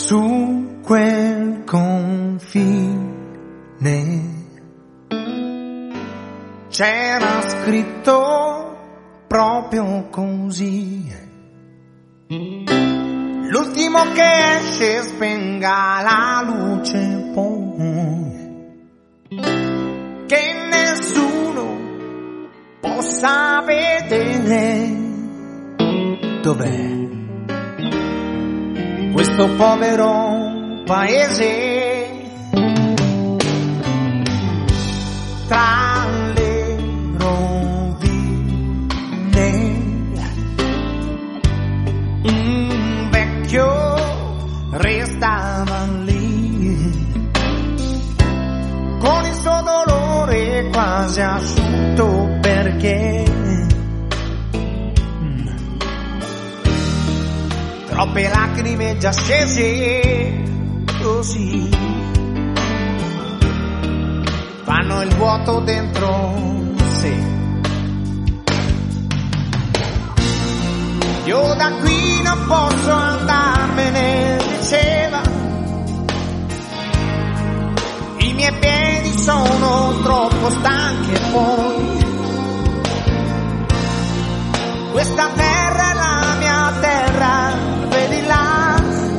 su quel confine c'era scritto proprio così: l'ultimo che esce spenga la luce poi, che nessuno possa vedere dov'è questo povero paese. Tra le rovine un vecchio restava lì, con il suo dolore quasi asciutto, perché troppe lacrime già scese così fanno il vuoto dentro sé. Io da qui non posso andarmene, diceva, i miei piedi sono troppo stanchi e poi questa terra è la mia terra, vedi là,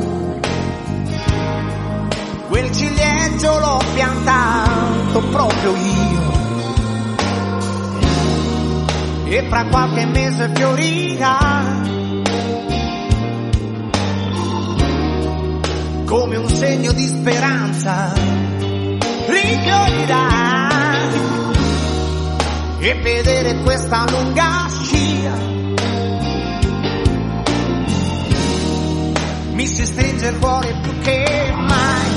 quel ciliegio l'ho piantato proprio io e fra qualche mese fiorirà come un segno di speranza, rifiorirà, e vedere questa lunga scia mi si stringe il cuore più che mai.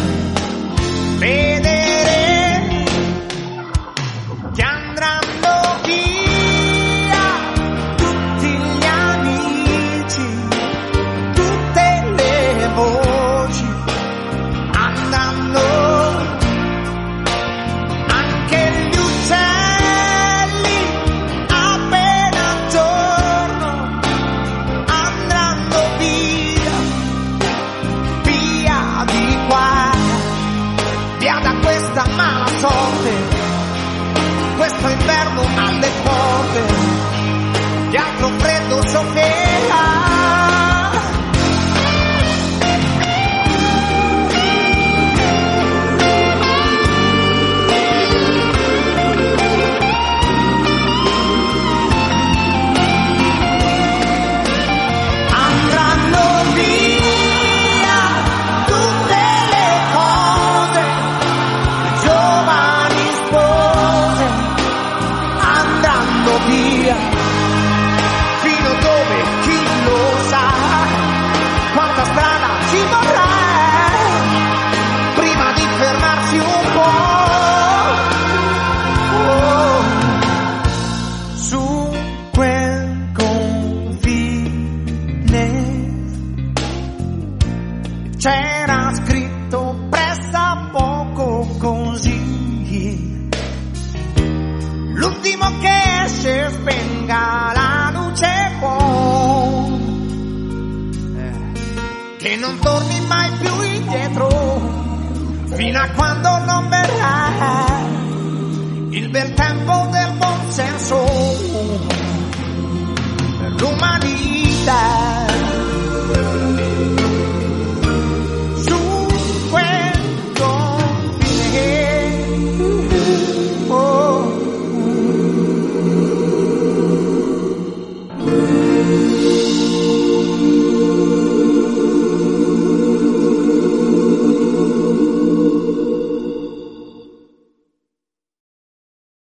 Vedere che andranno via tutti gli amici, tutte le voci, andranno anche gli uccelli appena giorno, andranno via, via di qua, via da questa mala sorte, questo inverno alle porte, che altro freddo soffierà. Fino dove chi lo sa, quanta strada ci vorrà prima di fermarsi un po'. Su quel confine c'era scritto pressappoco così: l'ultimo che esce spenga la luce poi, che non torni mai più indietro fino a quando non verrà il bel tempo del mondo.